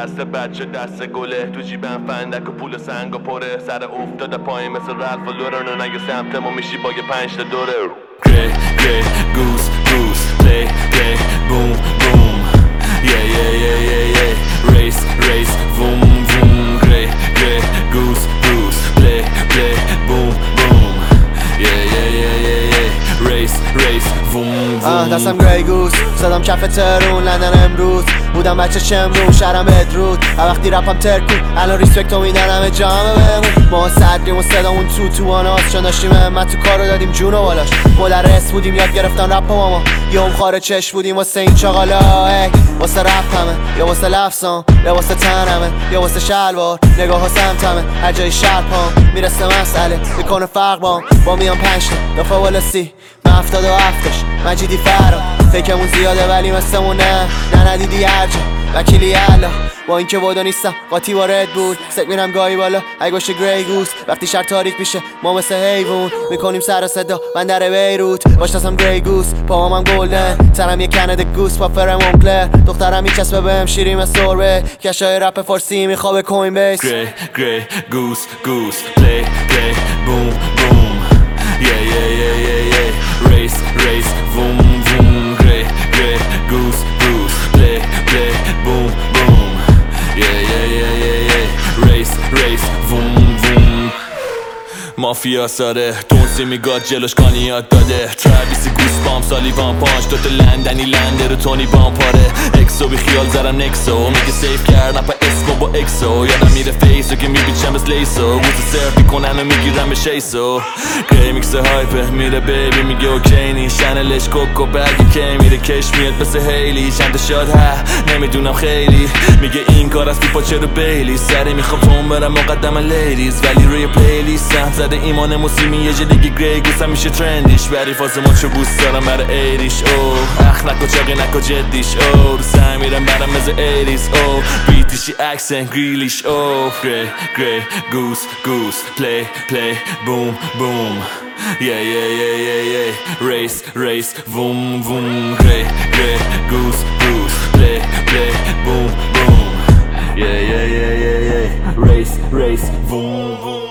دست بچه دست گله تو جیبم فندک و پول سنگ و پره سر افتاده پایین مثل رلف و لورن و نگه سمت ما میشی با یه 5 تا دوره Grey, grey, goose, goose, play, play, boom, boom. Yeah, yeah, yeah, yeah, yeah. Race, race, boom, boom. Grey, grey, goose, goose, play, play, boom, boom. Yeah, yeah, yeah, yeah, yeah. Race, race, boom, boom. دستم گری گوس زدم کف ترون لندن امروز بودم بچه شمرون شهرم بدرود وقتی رپم ترکون الان ریسپکتو میدن همه جامعه بهمون ما صدریم و صدامون تو آناست چون داشتیم همت تو کارو دادیم جون و بالاش مدرس بودیم یاد گرفتن رپ ماما یه خارج چش بودیم واسه این چاقالا واسه رپ همه یا واسه لفظام یا واسه تنمه یا واسه شلوار نگاه ها سمتمه هر جای شهر پام میرسه مسئله میکنه فرق با میان 5 تا دفعه والا 30 من 77ش مجیدی فرا فکرمون زیاده ولی مثلمون نه ندیدی هر جا وکیلی الله با اینکه وادا نیستم قاطی وارد بود سک میرم گاهی بالا اگه باشه گری گوس وقتی شهر تاریک میشه ما مثل حیوون میکنیم سر و صدا بندر بیروت باشتم گری گوس پاهامم گلدن ترم یه کند گوس با فرمون کلر دخترم میچسبه بهم شیرین و سربه کشای رپ فارسی میخوابه کوین بیس Grey, grey, goose, goose, play, play, boom, boom. Yeah, yeah, yeah, yeah, yeah. Race, race, boom, boom. Grey, grey, goose, goose, play, play, boom, boom. Yeah, yeah, yeah, yeah, yeah. Race, race, boom, boom. مافیا ساره دونسی میگاد جلوش کانیات داده تراویسی گوس بام سالیوان پانچ دوتا لندنی لنده رو تونی بام پاره اکسو بی خیال زرم نکسو میگه سیف کردم پا اسکو با اکسو یادم میره فیسو که میبیچم از لیسو گوزو سرف میکنن و میگیرم به شیسو گری میکس هایپه میره بیبی میگه اوکی نی شنلش کوکو برگی که میره کش میاد پس هیلی چند شاد ها نمیدونم خیلی میگه این کار از پیپا چرا بیلی سری میخوام تون برم مقدم لیدیز ولی روی پلیلیستم زده ایمان موسیمی یه جدیگی گری گوسم میشه ترندیش بری فاز مچو بوست دارم برای ایریش او اخ نکو چاقی نکو جدیش او رو سر میرم برم مثل ایریز او بیتیشی اکسن گریلیش او گری گری گوس گوس پلی پلی بوم بوم Yeah, yeah, yeah, yeah, yeah. Race, race, boom, boom. Grey, grey, goose, goose. Play, play, boom, boom. Yeah, yeah, yeah, yeah, yeah. Race, race, boom, boom.